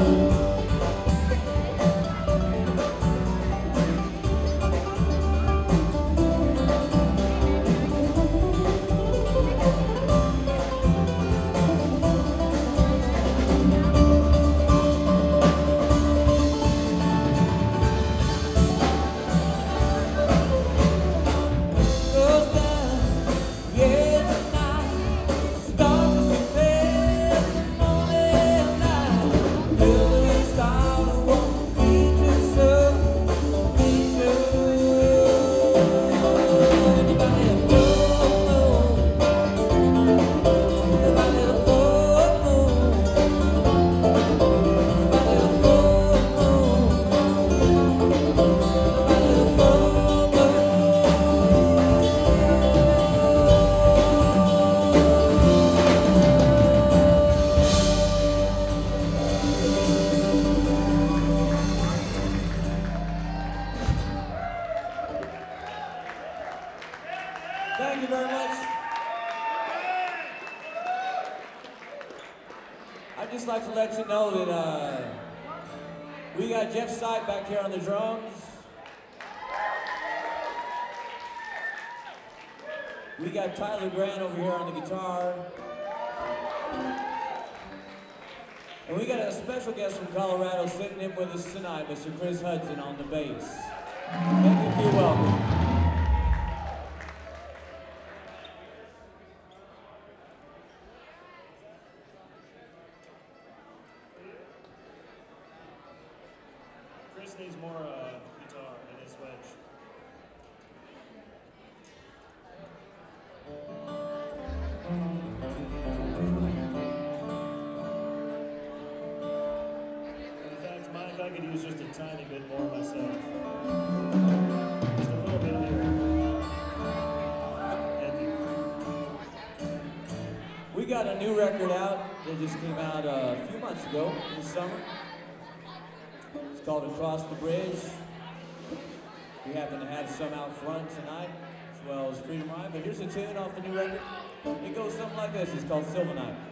Thank you very much. I'd just like to let you know that we got Jeff Sipe back here on the drums. We got Tyler Grant over here on the guitar. And we got a special guest from Colorado sitting in with us tonight, Mr. Chris Hudson on the bass. Thank you, you're welcome. Chris needs more guitar in his wedge. In fact, mind if I could use just a tiny bit more myself. Just a little bit here. Thank you. We got a new record out that just came out a few months ago this summer. It's called Across the Bridge. We happen to have some out front tonight, as well as Freedom Ride, but here's a tune off the new record. It goes something like this. It's called Silver Night.